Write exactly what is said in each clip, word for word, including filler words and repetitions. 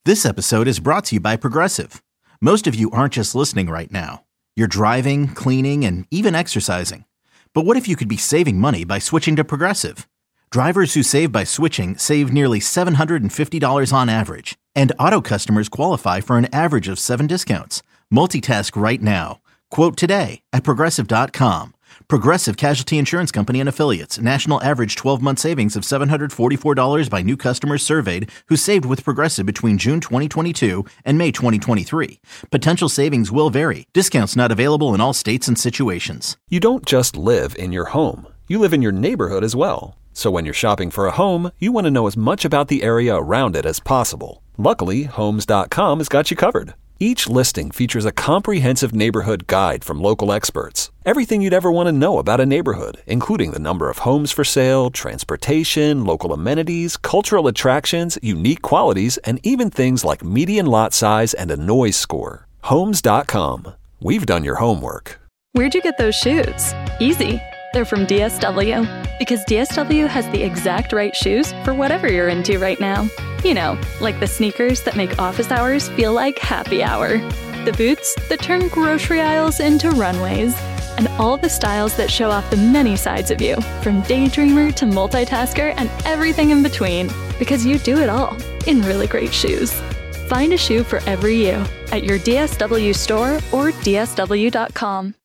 This episode is brought to you by Progressive. Most of you aren't just listening right now. You're driving, cleaning, and even exercising. But what if you could be saving money by switching to Progressive? Drivers who save by switching save nearly seven hundred fifty dollars on average. And auto customers qualify for an average of seven discounts. Multitask right now. Quote today at Progressive dot com. Progressive Casualty Insurance Company and Affiliates. National average twelve-month savings of seven hundred forty-four dollars by new customers surveyed who saved with Progressive between June twenty twenty-two and May twenty twenty-three. Potential savings will vary. Discounts not available in all states and situations. You don't just live in your home. You live in your neighborhood as well. So when you're shopping for a home, you want to know as much about the area around it as possible. Luckily, Homes dot com has got you covered. Each listing features a comprehensive neighborhood guide from local experts. Everything you'd ever want to know about a neighborhood, including the number of homes for sale, transportation, local amenities, cultural attractions, unique qualities, and even things like median lot size and a noise score. Homes dot com. We've done your homework. Where'd you get those shoes? Easy. They're from D S W. Because D S W has the exact right shoes for whatever you're into right now. You know, like the sneakers that make office hours feel like happy hour. The boots that turn grocery aisles into runways. And all the styles that show off the many sides of you, from daydreamer to multitasker and everything in between. Because you do it all in really great shoes. Find a shoe for every you at your D S W store or D S W dot com.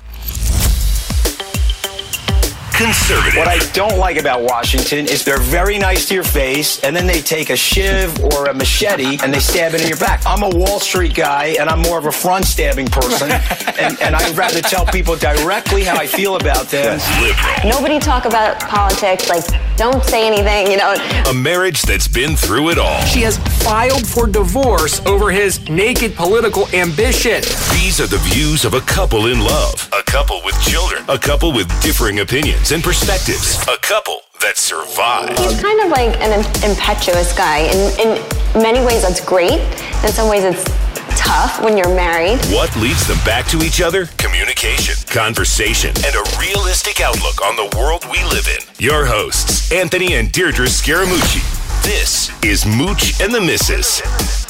Conservative. What I don't like about Washington is they're very nice to your face, and then they take a shiv or a machete and they stab it in your back. I'm a Wall Street guy, and I'm more of a front stabbing person, and, and I'd rather tell people directly how I feel about them. Liberal. Nobody talk about politics, like, don't say anything, you know. A marriage that's been through it all. She has filed for divorce over his naked political ambition. These are the views of a couple in love, a couple with children, a couple with differing opinions and perspectives, a couple that survive. He's kind of like an impetuous guy. In, in many ways, that's great. In some ways, it's tough when you're married. What leads them back to each other? Communication, conversation, and a realistic outlook on the world we live in. Your hosts, Anthony and Deirdre Scaramucci. This is Mooch and the Missus.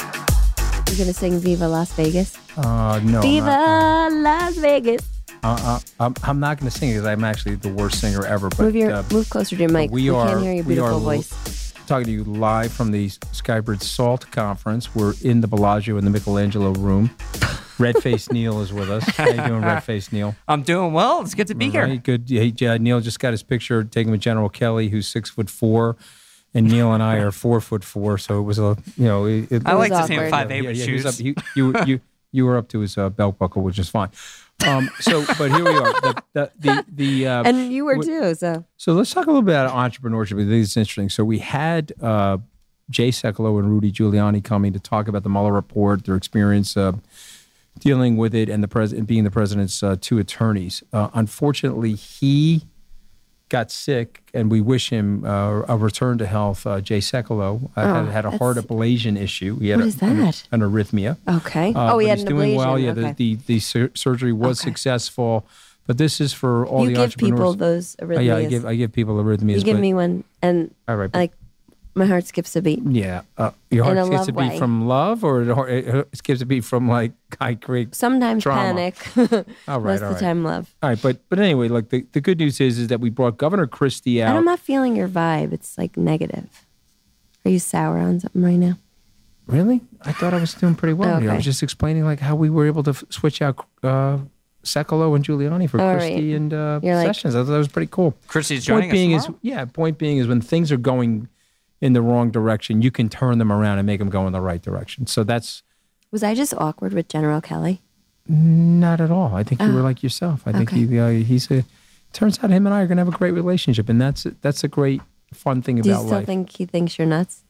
You gonna sing Viva Las Vegas? Uh, no. Viva Las Vegas. Uh, uh, I'm, I'm not going to sing because I'm actually the worst singer ever. But move, your, uh, move closer to your mic. We, we are, can't hear your beautiful we are voice. Talking to you live from the Skybird Salt Conference. We're in the Bellagio in the Michelangelo room. Red-Faced Neil is with us. How you doing, Red-Faced Neil? I'm doing well. It's good to be All here. Right, good. Hey, uh, Neil just got his picture taken with General Kelly, who's six foot four, and Neil and I are four foot four. So it was a, you know, it, it I like to see him five eight yeah, with yeah, shoes. Up, he, you, you, you were up to his uh, belt buckle, which is fine. Um, so, but here we are. The, the, the, the uh, and you were too. So, so let's talk a little bit about entrepreneurship. I think it's interesting. So we had uh, Jay Sekulow and Rudy Giuliani coming to talk about the Mueller report, their experience uh, dealing with it, and the president being the president's uh, two attorneys. Uh, unfortunately, he got sick, and we wish him uh, a return to health. Uh, Jay Sekulow uh, Oh, had, had a heart ablation issue. He had What a, is that? An, an arrhythmia. okay. Uh, oh, he but had he's an doing ablation. well. Yeah, okay. the, the the sur- surgery was Okay. successful, but this is for all you the give entrepreneurs. people those arrhythmias. Oh, yeah, I give I give people arrhythmias. you give but, me one, and all right, but- like my heart skips a beat. Yeah, uh, your In heart a skips a love beat way. from love, or it heart- it skips a beat from like I create. Sometimes Trauma. panic. All right, Most all of right. the time, love. All right, but but anyway, like the, the good news is is that we brought Governor Christie out. And I'm not feeling your vibe. It's like negative. Are you sour on something right now? Really? I thought I was doing pretty well Oh, here. I okay. was just explaining like how we were able to f- switch out uh, Sekulow and Giuliani for All Christie right. and uh, You're like- Sessions. I thought that was pretty cool. Christie's joining Point being us is, tomorrow? yeah. Point being is when things are going in the wrong direction, you can turn them around and make them go in the right direction. So that's Was I just awkward with General Kelly? not at all. I think you Oh. were like yourself. I think Okay. he, uh, he's a. Turns out him and I are going to have a great relationship, and that's that's a great fun thing Do you about still life. think he thinks you're nuts?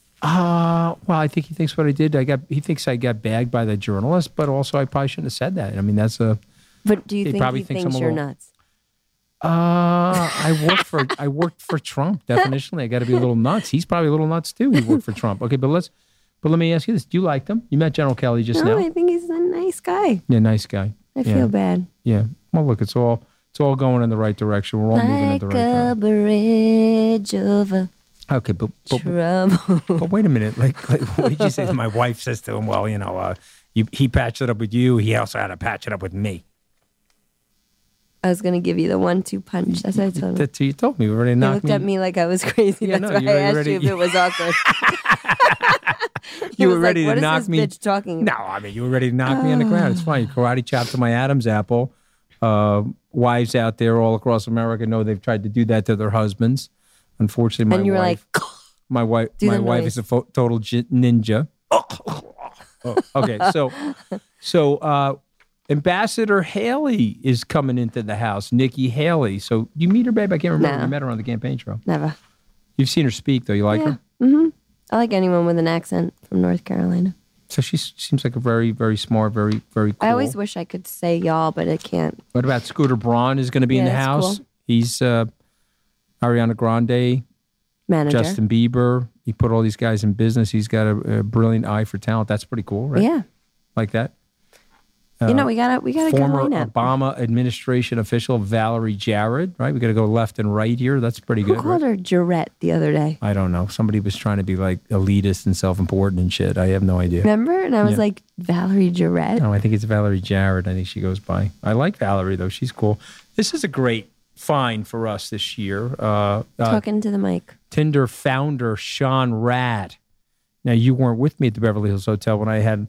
Uh, well, I think he thinks what I did. I got. He thinks I got bagged by the journalist, but also I probably shouldn't have said that. I mean, that's a. But do you He think probably he thinks thinks I'm a you're little- nuts? Uh, I worked for I worked for Trump. Definitionally, I got to be a little nuts. He's probably a little nuts too. He worked for Trump. Okay, but let's. But let me ask you this: do you like him? You met General Kelly just No, now. I think he's a nice guy. Yeah, nice guy. I yeah. feel bad. Yeah. Well, look, it's all it's all going in the right direction. We're all moving in Like the right a direction. bridge over. Okay, but but, Trouble. but wait a minute. Like, like what did you say? My wife says to him, "Well, you know, uh, you, he patched it up with you. He also had to patch it up with me." I was going to give you the one-two punch. That's what I told him. That's what you told me. You already He knocked looked me. at me like I was crazy. Yeah, That's no, why you I were asked ready- you if it was awkward. He You was were ready like, to what knock is this me. bitch talking No, about? I mean you were ready to knock me on the ground. It's fine. You karate chop to my Adam's apple. Uh, wives out there all across America know they've tried to do that to their husbands. Unfortunately, my And you were wife, like, my wife, Do my the wife noise. is a fo- total j- ninja. Oh, okay, so, so uh, Ambassador Haley is coming into the house. Nikki Haley. So you meet her, babe? I can't remember. No. You met her on the campaign trail. never. You've seen her speak, though. You like Yeah. her? Mm-hmm. I like anyone with an accent from North Carolina. So she seems like a very, very smart, very, very cool. I always wish I could say y'all, but I can't. What about Scooter Braun is going to be in Yeah, the that's house? cool. He's uh, Ariana Grande, Manager. Justin Bieber. He put all these guys in business. He's got a, a brilliant eye for talent. That's pretty cool, right? Yeah. Like that. you know, we got a we got a good Former lineup. Obama administration official Valerie Jarrett, right? We got to go left and right here. That's pretty Who good. called Right? her Jarette the other day? I don't know. Somebody was trying to be like elitist and self-important and shit. I have no idea. Remember? And I was Yeah. like, Valerie Jarette? No, I think it's Valerie Jarrett. I think she goes by. I like Valerie, though. She's cool. This is a great find for us this year. Uh, uh, Talking to the mic. Tinder founder Sean Rad. Now, you weren't with me at the Beverly Hills Hotel when I had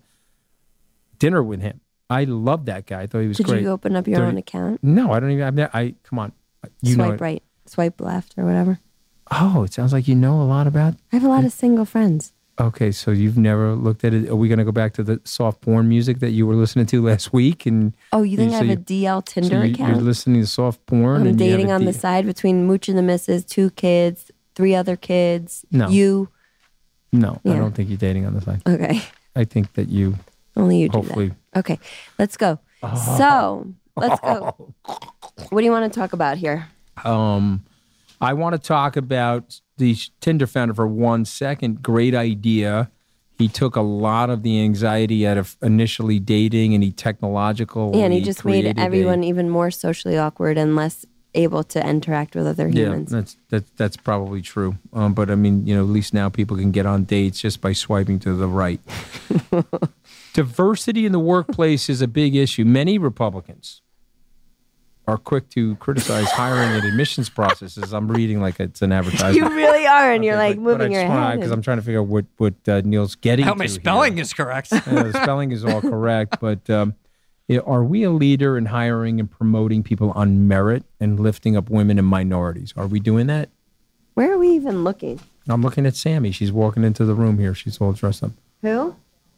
dinner with him. I loved that guy. I thought he was Did great. you open up your thirty own account? No, I don't even. I've never, I come on. You know Swipe it. right, swipe left, or whatever. Oh, it sounds like you know a lot about. I have a lot of single friends. Okay, so you've never looked at it. Are we going to go back to the soft porn music that you were listening to last week? And Oh, you think so I have you- a D L so Tinder you- account? You're listening to soft porn. I'm and you have dating a on D- the side between Mooch and the Missus, two kids, three other kids. No. You. No, I Yeah. don't think you're dating on the side. Okay. I think that you. Only you do Hopefully. that. Okay. Let's go. So, let's go. What do you want to talk about here? Um, I want to talk about the Tinder founder for one second. Great idea. He took a lot of the anxiety out of initially dating, and he technological. Yeah, and he just made created everyone a- even more socially awkward and less able to interact with other Yeah, humans. that's that's that's probably true. Um, but I mean, you know, at least now people can get on dates just by swiping to the right. Diversity in the workplace is a big issue. Many Republicans are quick to criticize hiring and admissions processes. I'm reading like it's an advertisement. You really are, and you're like But- but moving I your just wanna- head. because I'm trying to figure out what what uh, Neil's getting. How my to spelling here. is correct. Yeah, the spelling is all correct, but um, yeah, are we a leader in hiring and promoting people on merit and lifting up women and minorities? Are we doing that? Where are we even looking? I'm looking at Sammy. She's walking into the room here. She's all dressed up. Who?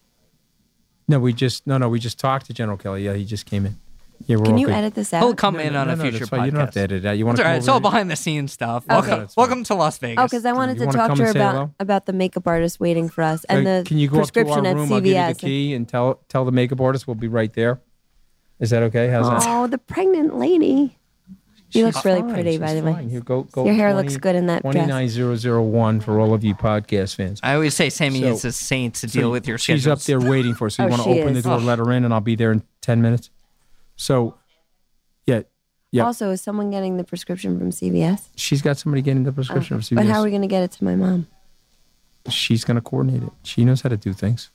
No, we just no no. We just talked to General Kelly. Yeah, he just came in. Yeah, we're Can all you good. edit this out? He'll come No, in no, on no, a no, future that's fine. podcast. You don't have to edit it out. You want It's to all right. come It's all over here? behind the scenes stuff. Okay. Welcome, That's fine. welcome to Las Vegas. Oh, because I wanted You to wanna talk come to her and say about hello? about the makeup artist waiting for us and Uh, the can you go up to prescription our at room? C I'll V give you S. the key and tell tell the makeup artist we'll be right there. Is that okay? How's that? Oh, the pregnant lady. You look She's really fine. pretty, by She's the way. fine. Here, go, go Your hair looks good in that dress. twenty-nine thousand one for all of you podcast fans. I always say Sammy So- is a saint to So deal with your She's schedules. up there waiting for us. So you Oh, want to she open the is. door, let her in, and I'll be there in ten minutes. So, yeah, yeah. Also, is someone getting the prescription from C V S? She's got somebody getting the prescription Oh, from C V S. But how are we going to get it to my mom? She's going to coordinate it. She knows how to do things.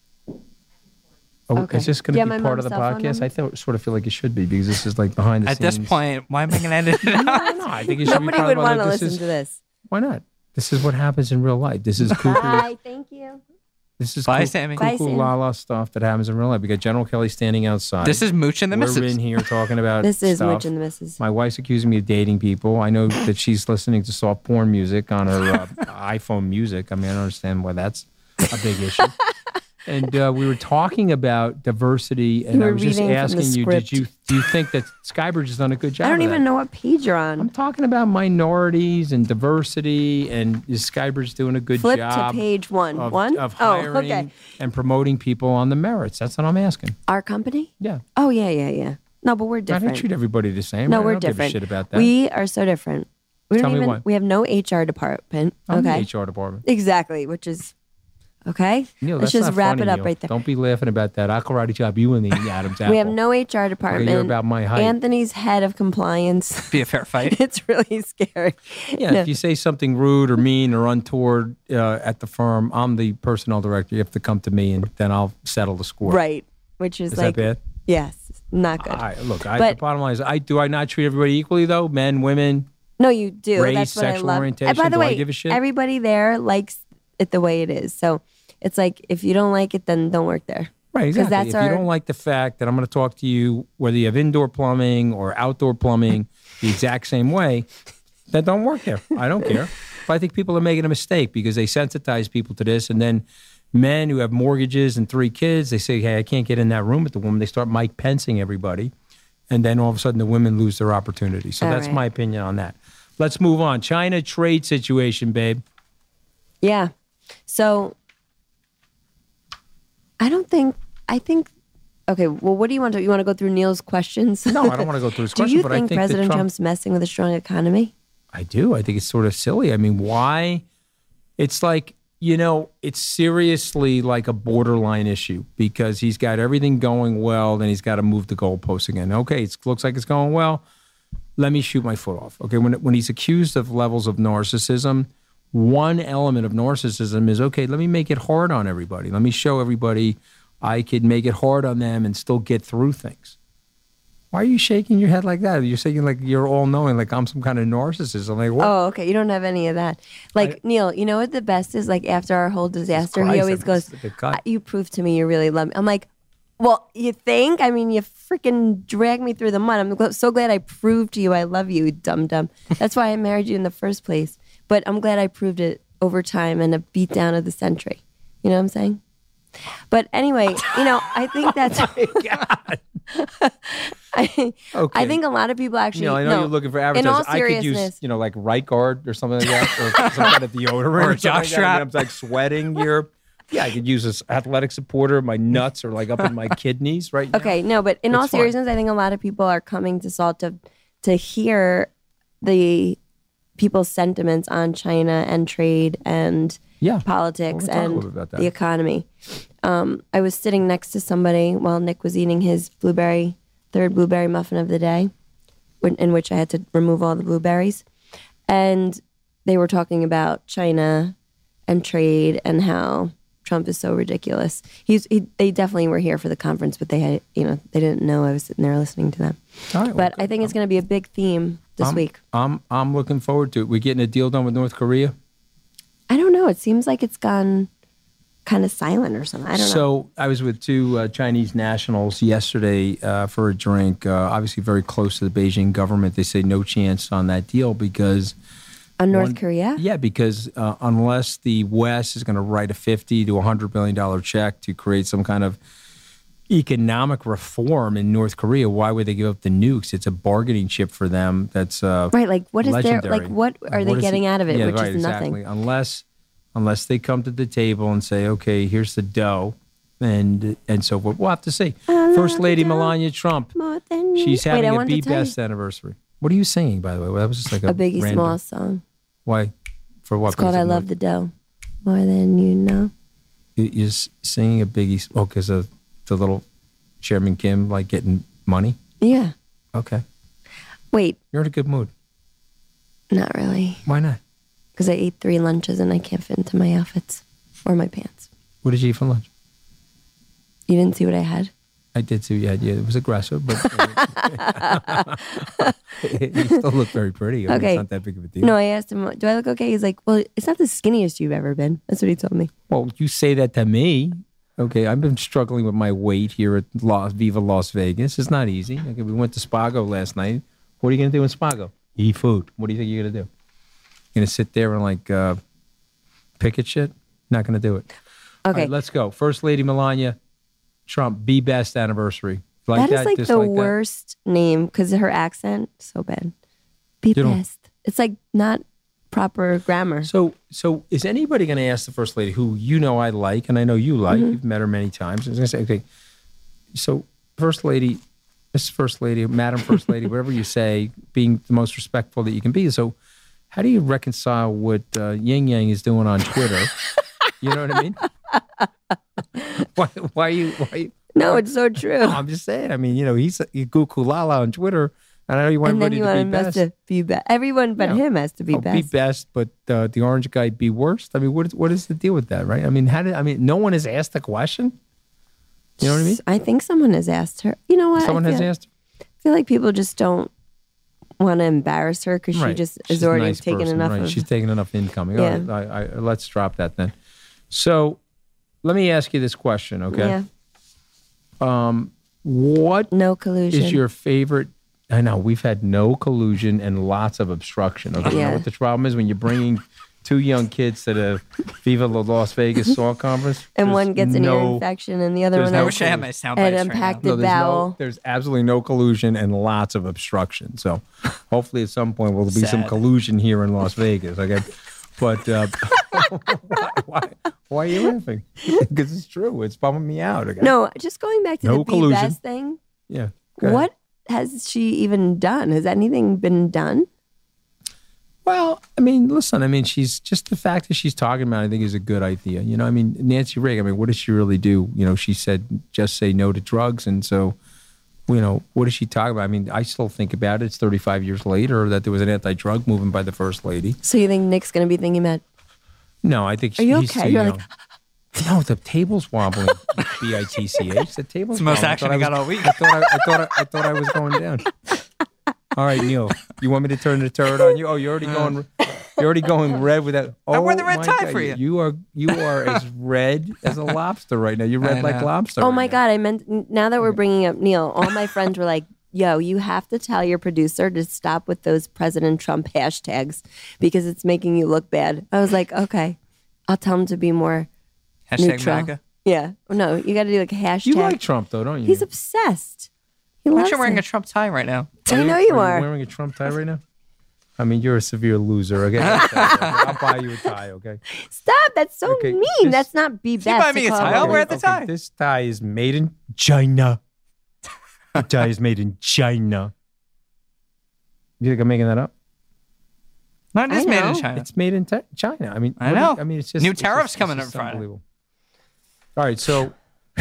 Oh, Okay. Is this going Do you to have be my part of the mom's cell phone podcast? number? I thought, sort of feel like it should be because this is like behind the At scenes. this point, why am I going to edit it out? no, I think it should Nobody be part would of want like, to this listen is, to this. Why not? This is what happens in real life. This is cuckoo. Bye. Thank you. This is Bye, cuckoo, Sammy. Bye, cuckoo Sammy. la la stuff that happens in real life. We got General Kelly standing outside. This is Mooch and the We're Missus. in here talking about This is stuff. Mooch and the Missus. My wife's accusing me of dating people. I know that she's listening to soft porn music on her uh, iPhone music. I mean, I don't understand why that's a big issue. And uh, we were talking about diversity, and You I were was just reading from the asking you, did script. you do you think that Skybridge has done a good job? I don't of even that? know what page you're I'm on. talking about minorities and diversity, and is Skybridge doing a good Flip job to page one. of, one? of Oh, hiring okay. and promoting people on the merits? That's what I'm asking. Our company? Yeah. Oh, yeah, yeah, yeah. No, but we're I different. didn't treat everybody the same. No, I we're don't different. Give a shit about that. We are so different. We Tell don't me even. why. We have no H R department. I'm okay. the H R department. Exactly, which is Okay? Neil, Let's that's just not wrap funny, it up Neil. right there. Don't be laughing about that. I'll karate chop you in the Adam's apple. We have no H R department. You're about my height. Anthony's head of compliance. Be a fair fight. It's really scary. Yeah, No. if you say something rude or mean or untoward uh, at the firm, I'm the personnel director. You have to come to me, and then I'll settle the score. Right. Which is, Is like, that bad? yes, not good. I, look, I, But- the bottom line is, I do I not treat everybody equally though? Men, women. No, you do. Race, That's what I sexual love. orientation, And by the do I way, give a shit? everybody there likes it the way it is. So it's like, if you don't like it, then don't work there. Right, 'Cause exactly. that's if our- you don't like the fact that I'm going to talk to you, whether you have indoor plumbing or outdoor plumbing, the exact same way, then don't work there. I don't care. But I think people are making a mistake because they sensitize people to this, and then men who have mortgages and three kids, they say, "Hey, I can't get in that room with the woman." They start Mike Pencing everybody, and then all of a sudden the women lose their opportunity. So All that's right. my opinion on that. Let's move on. China trade situation, babe. Yeah. So I don't think, I think, okay, well, what do you want to do? You want to go through Neil's questions? No, I don't want to go through his Do question, you but think, I think that President Trump- Trump's messing with a strong economy? I do. I think it's sort of silly. I mean, why? It's like, you know, it's seriously like a borderline issue because he's got everything going well, then he's got to move the goalposts again. Okay, it looks like it's going well. Let me shoot my foot off. Okay, when when he's accused of levels of narcissism, one element of narcissism is, okay, let me make it hard on everybody. Let me show everybody I could make it hard on them and still get through things. Why are you shaking your head like that? You're shaking like you're all-knowing, like I'm some kind of narcissist. I'm like, what? Oh, okay. You don't have any of that. Like, Neil, you know what the best is? Like, after our whole disaster, he Christ, always that goes, was a cut. "I- you prove to me you really love me." I'm like, well, you think? I mean, you freaking dragged me through the mud. I'm gl- so glad I proved to you I love you, dum dum. That's why I married you in the first place. But I'm glad I proved it over time and a beat down of the century. You know what I'm saying? But anyway, you know, I think that's. I, Okay. I think a lot of people actually. You know, I know no, you're looking for in all advertisers. I could seriousness, use, you know, like Right Guard or something like that, or some kind of deodorant, Or a something like that. jockstrap. I mean, I'm like sweating here. Yeah, I could use this athletic supporter. My nuts are like up in my kidneys right now. Okay, no, but in all It's fine. seriousness, I think a lot of people are coming to SALT to to hear the people's sentiments on China and trade and Yeah. politics Well, we'll talk a and little bit about that. the economy. Um, I was sitting next to somebody while Nick was eating his blueberry third blueberry muffin of the day, when, in which I had to remove all the blueberries, and they were talking about China and trade and how Trump is so ridiculous. He's he, they definitely were here for the conference, but they had you know they didn't know I was sitting there listening to them. All right, But well, I think it's going to be a big theme this I'm, week. I'm I'm looking forward to it. We're getting a deal done with North Korea. I don't know. It seems like it's gone kind of silent or something. I don't know. So I was with two uh, Chinese nationals yesterday uh, for a drink. Uh, obviously, very close to the Beijing government. They say no chance on that deal because On North one- Korea? Yeah, because uh, unless the West is going to write a fifty to a hundred billion dollar check to create some kind of economic reform in North Korea, why would they give up the nukes? It's a bargaining chip for them. That's uh, Right, like, what is their- legendary. like, what are they is getting out of it, Yeah, which right, is nothing. exactly. Unless, unless they come to the table and say, okay, here's the dough, and and so forth. We'll have to see. First Lady Melania Trump, More than she's Wait, having I a wanted Be to tell you. Best anniversary. What are you singing, by the way? Well, that was just like a, A Biggie random, Smalls song. Why? For what? It's called I Love the Dough. More than you know. You- You're s- singing a Biggie. Oh, because of the little Chairman Kim like getting money. Yeah. Okay, Wait, you're in a good mood. not really. Why not? Because I ate three lunches and I can't fit into my outfits or my pants. What did you eat for lunch? You didn't see what I had? I did too. Yeah, yeah. It was aggressive, but you still look very pretty. I mean, Okay. it's not that big of a deal. No, I asked him, do I look okay? He's like, well, it's not the skinniest you've ever been. That's what he told me. Well, you say that to me. Okay, I've been struggling with my weight here at Las, Viva Las Vegas. It's not easy. Okay, we went to Spago last night. What are you going to do in Spago? Eat food. What do you think you're going to do? You're going to sit there and like uh, pick at shit? Not going to do it. Okay. All right, let's go. First Lady Melania Trump, Be Best anniversary. Like that is like the dislike that? worst name because her accent, so bad. Be You don't- best. It's like not proper grammar. So, so is anybody going to ask the First Lady, who you know I like, and I know you like, Mm-hmm. you've met her many times, I was going to say, okay, so First Lady, Miss First Lady, Madam First Lady, whatever you say, being the most respectful that you can be. So how do you reconcile what uh, Yang Yang is doing on Twitter? You know what I mean? why, why are you? Why are you? No, it's so true. No, I'm just saying. I mean, you know, he's you go kulala on Twitter, and I know you want and then everybody you to want be him best. to be best. Everyone but You know, him has to be oh, best. Be best, but uh, the orange guy be worst. I mean, what is what is the deal with that, right? I mean, how did I mean? No one has asked the question. You know what I mean? I think someone has asked her. You know what? Someone I has feel, asked her? I feel like people just don't want to embarrass her because Right. she just She's is a already nice taken person, enough right. of. She's taking enough incoming. Yeah. All right, I, I, let's drop that then. So, let me ask you this question, okay? Yeah. Um, what no collusion is your favorite? I know we've had no collusion and lots of obstruction. Okay, you Yeah. know what the problem is when you're bringing two young kids to the Viva La Las Vegas Salt Conference, and there's one gets an no, ear infection and the other there's one no has wish I had my sound an bites right now. impacted No, there's, bowel. no, there's absolutely no collusion and lots of obstruction. So hopefully at some point there'll be some Sad. collusion here in Las Vegas. Okay, but uh, why, why, why are you laughing? Because it's true. It's bumming me out. Okay? No, just going back to No the be collusion. best thing. Yeah. go ahead. What has she even done? Has anything been done? Well, I mean, listen, I mean, she's just the fact that she's talking about it, I think is a good idea. You know, I mean, Nancy Reagan, I mean, what does she really do? You know, she said, just say no to drugs. And so, you know, what is she talking about? I mean, I still think about it. It's thirty-five years later that there was an anti-drug movement by the first lady. So you think Nick's going to be thinking about? No, I think Are you he's okay? too You're young. like, No, the table's wobbling. B I T C H. The table's It's the most wobbling. action I I thought got was- all week. I thought I, I thought I, I thought I was going down. All right, Neil. You want me to turn the turret on you? Oh, you're already going. You're already going red with that. Oh, I wore the red my tie God. for you. You are you are as red as a lobster right now. You're red I like know. lobster. oh right my now. God! I meant now that we're bringing up Neil, all my friends were like, "Yo, you have to tell your producer to stop with those President Trump hashtags because it's making you look bad." I was like, "Okay, I'll tell him to be more Hashtag neutral." MAGA. Yeah, no, you got to do like a hashtag. You like Trump though, don't you? He's obsessed. He I'm loves actually wearing it. a Trump tie right now. I know you are. are. You wearing a Trump tie right now? I mean, you're a severe loser. Okay, I'll buy you a tie. Okay. Stop! That's so Okay, mean. this- That's not be you best. buy me to a call tie, him I'll a- wear the Okay, tie. This tie is made in China. The tie is made in China. You think I'm making that up? No, it is I made in know. China. It's made in te- China. I mean, I what do know. you- I mean, it's just New it's tariffs just- coming it's in just Friday. unbelievable. All right, so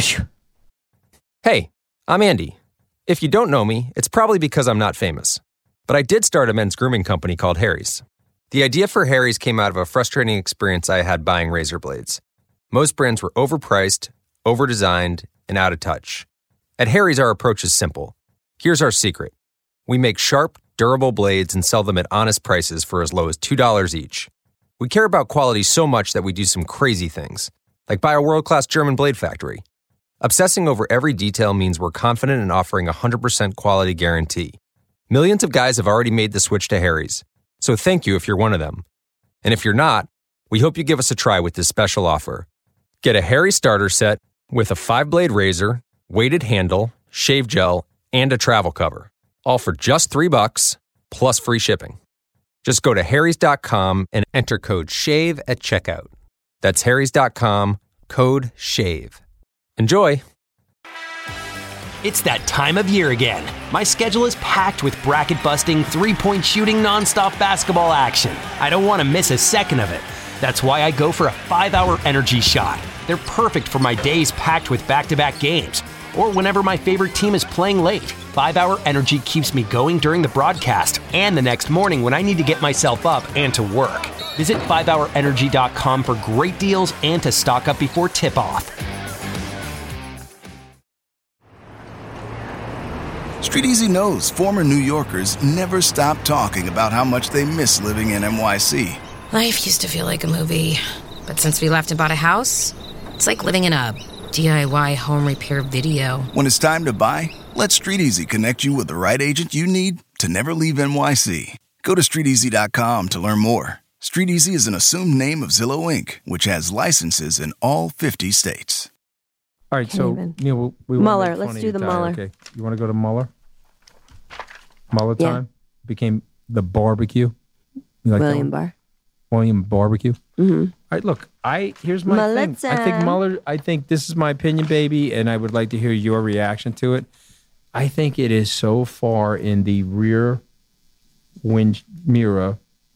Hey, I'm Andy. If you don't know me, it's probably because I'm not famous. But I did start a men's grooming company called Harry's. The idea for Harry's came out of a frustrating experience I had buying razor blades. Most brands were overpriced, overdesigned, and out of touch. At Harry's, our approach is simple. Here's our secret. We make sharp, durable blades and sell them at honest prices for as low as two dollars each. We care about quality so much that we do some crazy things, like buy a world-class German blade factory. Obsessing over every detail means we're confident in offering a one hundred percent quality guarantee. Millions of guys have already made the switch to Harry's, so thank you if you're one of them. And if you're not, we hope you give us a try with this special offer. Get a Harry starter set with a five-blade razor, weighted handle, shave gel, and a travel cover, all for just three bucks plus free shipping. Just go to harrys dot com and enter code SHAVE at checkout. That's harrys dot com, code SHAVE. Enjoy! It's that time of year again. My schedule is packed with bracket-busting, three-point shooting, nonstop basketball action. I don't want to miss a second of it. That's why I go for a five-hour energy shot. They're perfect for my days packed with back-to-back games, or whenever my favorite team is playing late. five-hour energy keeps me going during the broadcast and the next morning when I need to get myself up and to work. Visit five hour energy dot com for great deals and to stock up before tip-off. Street Easy knows former New Yorkers never stop talking about how much they miss living in N Y C. Life used to feel like a movie, but since we left and bought a house, it's like living in a D I Y home repair video. When it's time to buy, let Street Easy connect you with the right agent you need to never leave N Y C. Go to street easy dot com to learn more. Street Easy is an assumed name of Zillow Incorporated, which has licenses in all fifty states. all right, so even. Neil, we, we Mueller, wanna make let's fun of do your the tie, Mueller. Okay, you want to go to Mueller? Mueller Yeah. time became the barbecue. You like that William one? Barr. William Barbecue. Mm-hmm. All right, look, I here's my Mueller thing. I think time. Mueller. I think this is my opinion, baby, and I would like to hear your reaction to it. I think it is so far in the rear wind mirror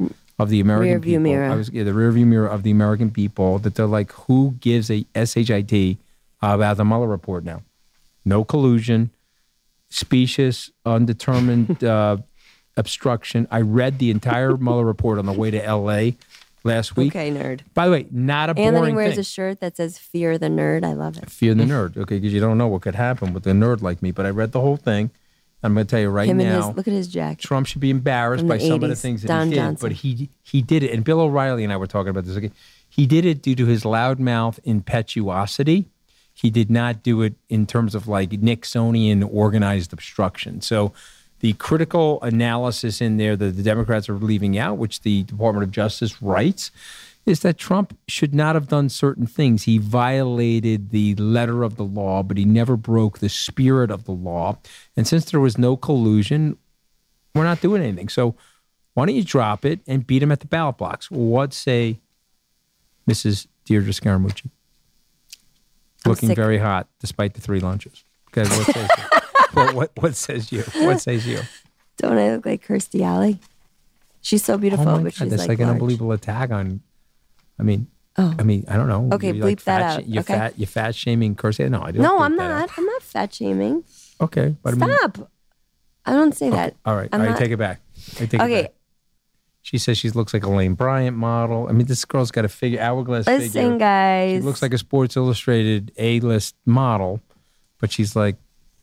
of the American Rear view people. mirror. I was yeah, the rear view mirror of the American people. That they're like, who gives a shit about the Mueller report now? No collusion, specious, undetermined uh, obstruction. I read the entire Mueller report on the way to L A last week. Okay, nerd. By the way, not a boring Anthony wears thing. a shirt that says "Fear the Nerd." I love it. Fear the nerd, okay, because you don't know what could happen with a nerd like me. But I read the whole thing. I'm going to tell you right Him and now. his look at his jacket. Trump should be embarrassed From by the some of the eighties, things that Don he did, Johnson. but he he did it. And Bill O'Reilly and I were talking about this. Okay, he did it due to his loudmouth impetuosity. He did not do it in terms of like Nixonian organized obstruction. So the critical analysis in there that the Democrats are leaving out, which the Department of Justice writes, is that Trump should not have done certain things. He violated the letter of the law, but he never broke the spirit of the law. And since there was no collusion, we're not doing anything. So why don't you drop it and beat him at the ballot box? What say Missus Deirdre Scaramucci? Looking sick. very hot despite the three lunches. Okay, what says you? what, what, what says you? What says you? Don't I look like Kirstie Alley? She's so beautiful, oh my but God, she's that's like, like, an large. unbelievable attack on. I mean, Oh. I mean, I don't know. Okay, You're like bleep that fat out, You're okay? fat. You're fat shaming Kirstie. No, I don't. No, bleep I'm that out. not. I'm not fat shaming. Okay, but I mean, Stop. I don't say that. all right, I'm all right, not- take it back. I take Okay. it back. She says she looks like a Lane Bryant model. I mean, this girl's got a figure, hourglass Listen, figure. guys. She looks like a Sports Illustrated A-list model, but she's like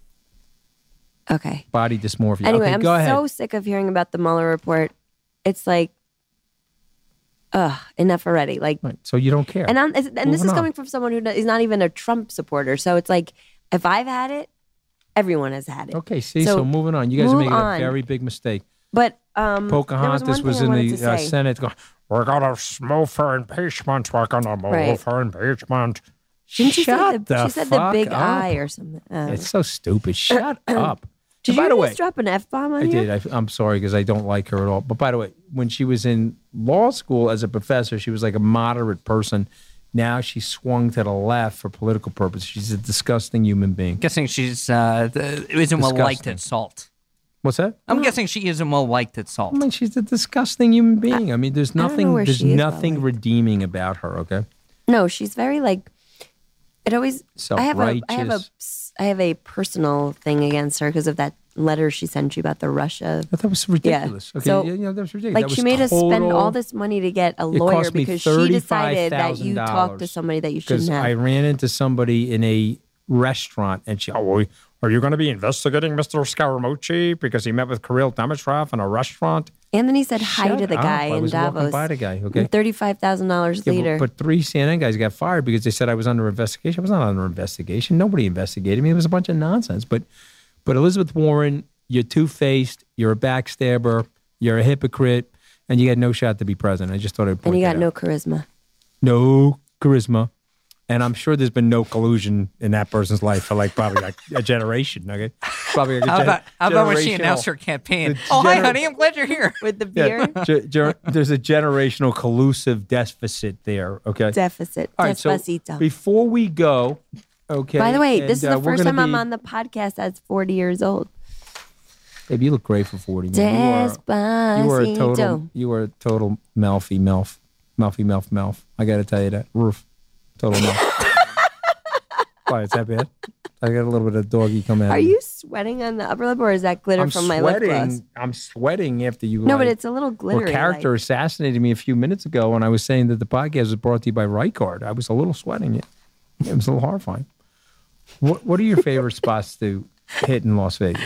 Okay. body dysmorphia. Anyway, okay, I'm go ahead. so sick of hearing about the Mueller report. It's like, ugh, enough already. Like, so you don't care. and I'm, and this Moving is on. coming from someone who is not even a Trump supporter. So it's like, if I've had it, everyone has had it. Okay, see, so, moving on. You guys are move making on. a very big mistake. But um, Pocahontas there was, one was thing in I wanted the to uh, say. Senate going, we're going to move for impeachment. We're going to move Right. for impeachment. Didn't she Shut say the, the she said the fuck big up. eye or something? Uh, It's so stupid. Shut up. Did And by you the just way, drop an F bomb on I here? did. I, I'm sorry because I don't like her at all. But by the way, when she was in law school as a professor, she was like a moderate person. Now she swung to the left for political purposes. She's a disgusting human being. Guessing she's uh, the, isn't well liked Disgusting. at Salt. What's that? I'm guessing she isn't well liked at Salt. I mean, she's a disgusting human being. I mean, there's I don't know nothing. where There's she is well nothing redeeming about her. Okay. No, she's very like. It always. I have a. I have a. Self-righteous. I have a personal thing against her because of that letter she sent you about the Russia. That was ridiculous. Yeah. Okay, So, yeah, yeah, that was ridiculous. like That was she made us spend total- all this money to get a It lawyer cost me because she decided that you thirty-five thousand dollars. talked to somebody that you shouldn't Because have. I ran into somebody in a restaurant and she, oh, well, are you going to be investigating Mister Scaramucci because he met with Kirill Dimitrov in a restaurant? Anthony said hi Shut to the up. guy I in was walking Davos. by the guy, okay? Thirty-five thousand dollars Yeah, but- later. But, three C N N guys got fired because they said I was under investigation. I was not under investigation. Nobody investigated me. It was a bunch of nonsense. But, but Elizabeth Warren, you're two-faced. You're a backstabber. You're a hypocrite. And you got no shot to be president. I just thought I'd point and he that got out. no charisma. No charisma. And I'm sure there's been no collusion in that person's life for like probably like a generation. Okay, probably like a How gen- about, how about when she generational- announced her campaign? the Oh, hi, gener- honey. I'm glad you're here. With the Yeah, beer ge- ger- there's a generational collusive deficit there. Okay, deficit. All right, so Despacito. before we go, okay. By the way, and, this is uh, the we're first gonna time I'm be- on the podcast that's forty years old. Babe, you look great for forty. Man. You are, you are a total. Despacito. You are a total Melfi Melf, Melfi Melf Melf. I got to tell you that roof, total Melf. Why is that bad? I got a little bit of doggy coming out. Are of me. you sweating on the upper lip or is that glitter I'm from my lip sweating. gloss? I'm sweating after you. No, but like, it's a little Well, glittery. character assassinated me a few minutes ago when I was saying that the podcast was brought to you by Rycard. I was a little sweating it. It was a little horrifying. What What are your favorite spots to hit in Las Vegas?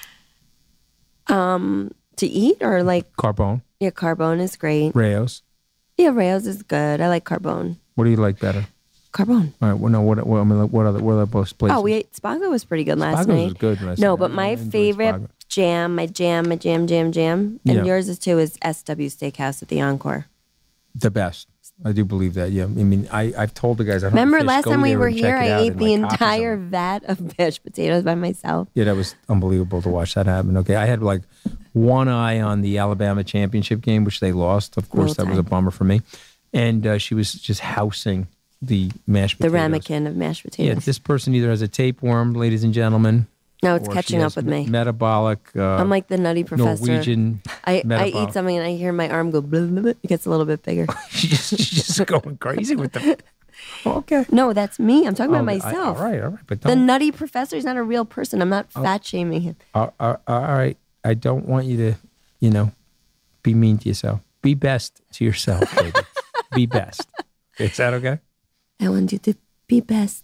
Like, um, to eat or like Carbone, yeah, Carbone is great. Rayos. Yeah, Rayo's is good. I like Carbone. What do you like better? Carbone. All right. Well, no. What? What? I mean, like, what other? What other places? Oh, we ate Spago was pretty good last Spago's night. was good last no, night. but I my enjoyed favorite Spago. jam, my jam, my jam, jam, jam, and Yeah. yours is too is S W Steakhouse at the Encore. The best. I do believe that. Yeah. I mean, I I've told the guys. I don't Remember fish, last go time we there were and here, check it I out ate and, the like, copy entire something. vat of mashed potatoes by myself. Yeah, that was unbelievable to watch that happen. Okay, I had like one eye on the Alabama championship game, which they lost. Of course, Roll that was a Tide. bummer for me. And uh, she was just housing the mashed The potatoes. ramekin of mashed potatoes. Yeah, this person either has a tapeworm, ladies and gentlemen, No, it's or she catching has up with me. Metabolic. Uh, I'm like the nutty professor. Norwegian. I, I metabolic. eat something and I hear my arm go blah, blah, blah. It gets a little bit bigger. She's just going crazy with the. Okay. No, that's me. I'm talking Oh, about I- myself. all right, all right, but the don't- nutty professor is not a real person. I'm not Oh. fat shaming him. Uh, uh, all right. I don't want you to, you know, be mean to yourself. Be best to yourself, baby. Be best. Is that okay? I want you to be best.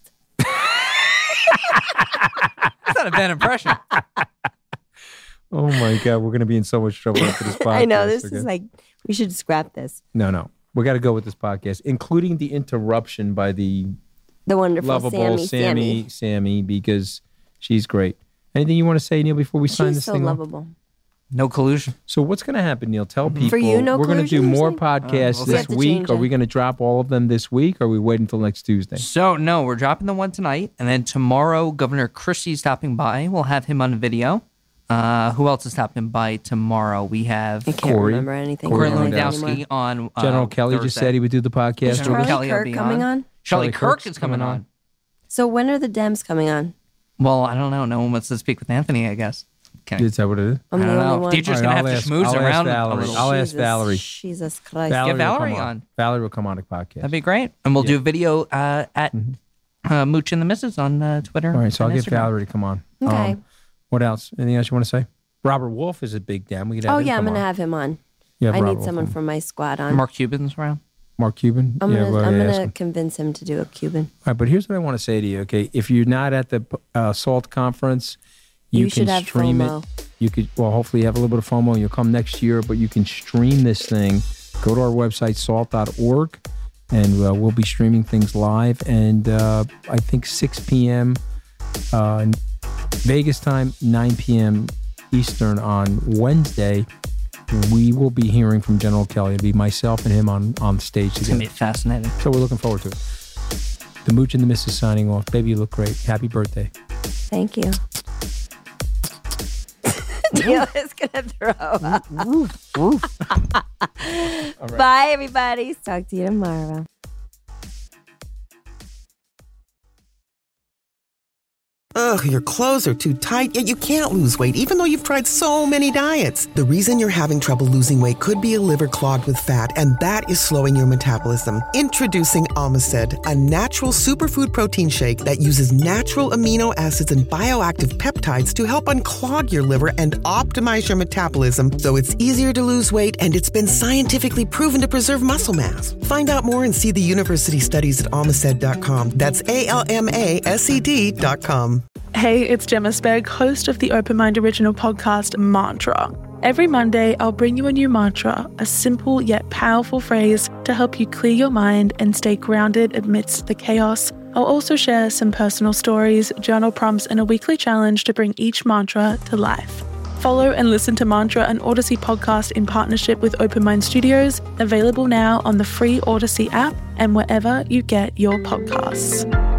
That's not a bad impression. Oh my God, we're going to be in so much trouble after this podcast. I know. This okay? is like, we should scrap this. No, no. We got to go with this podcast, including the interruption by the The wonderful lovable Sammy. Sammy, Sammy, because she's great. Anything you want to say, Neil, before we sign She's this so thing off? lovable. No collusion. So what's going to happen, Neil? Tell people. For you, no we're going to do collusion, you're more saying? podcasts Uh, we'll this have to week. change Are it. we going to drop all of them this week, or are we waiting until next Tuesday? So, no, we're dropping the one tonight. And then tomorrow, Governor Christie's stopping by. We'll have him on video. Uh, who else is stopping by tomorrow? We have I can't Corey. remember anything. Corey in my life Lewandowski anymore. on uh, General Kelly just Thursday. said he would do the podcast. Is with Charlie us. Kelly will Kirk be coming on? Charlie, Charlie Kirk Kirk's is coming coming on. on. So when are the Dems coming on? Well, I don't know. No one wants to speak with Anthony, I guess. Okay. Is that what it is? I'm I the don't only know. one. Deidre's All right, going to I'll have ask- to schmooze I'll ask around Valerie. a little. I'll ask Jesus, Valerie. Jesus Christ. Valerie, Get Valerie will come on. Valerie will come on the podcast. That'd be great. And we'll Yeah. do video uh, at uh, Mooch and the Missus on uh, Twitter. All right, so I'll and get Instagram. Valerie to come on. Okay. Um, what else? Anything else you want to say? Robert Wolf is a big damn. We could have Oh, him yeah, I'm come going to on. have him on. You have I Robert need Wolf someone on. from my squad on. Mark Cuban's around. Mark Cuban. I'm yeah, going well, to I'm yeah, gonna ask him. convince him to do a Cuban. All right, but here's what I want to say to you. Okay, if you're not at the uh, SALT conference, you, You can should have stream FOMO. it. You could, well, hopefully you have a little bit of FOMO. You'll come next year, but you can stream this thing. Go to our website, salt dot org, and uh, we'll be streaming things live. And uh, I think six p.m. Uh, Vegas time, nine p.m. Eastern on Wednesday. We will be hearing from General Kelly. It'll be myself and him on, on stage It's going together. to be fascinating. So we're looking forward to it. The Mooch and the Missus signing off. Baby, you look great. Happy birthday. Thank you. Neil is going to throw up. Bye, everybody. Talk to you tomorrow. Ugh, your clothes are too tight, yet you can't lose weight even though you've tried so many diets. The reason you're having trouble losing weight could be a liver clogged with fat, and that is slowing your metabolism. Introducing Omicid, a natural superfood protein shake that uses natural amino acids and bioactive peptides to help unclog your liver and optimize your metabolism so it's easier to lose weight, and it's been scientifically proven to preserve muscle mass. Find out more and see the university studies at almaced dot com. That's A L M A S E D dot com. Hey, it's Gemma Spegg, host of the Open Mind original podcast, Mantra. Every Monday, I'll bring you a new mantra, a simple yet powerful phrase to help you clear your mind and stay grounded amidst the chaos. I'll also share some personal stories, journal prompts, and a weekly challenge to bring each mantra to life. Follow and listen to Mantra, an Odyssey podcast in partnership with Open Mind Studios, available now on the free Odyssey app and wherever you get your podcasts.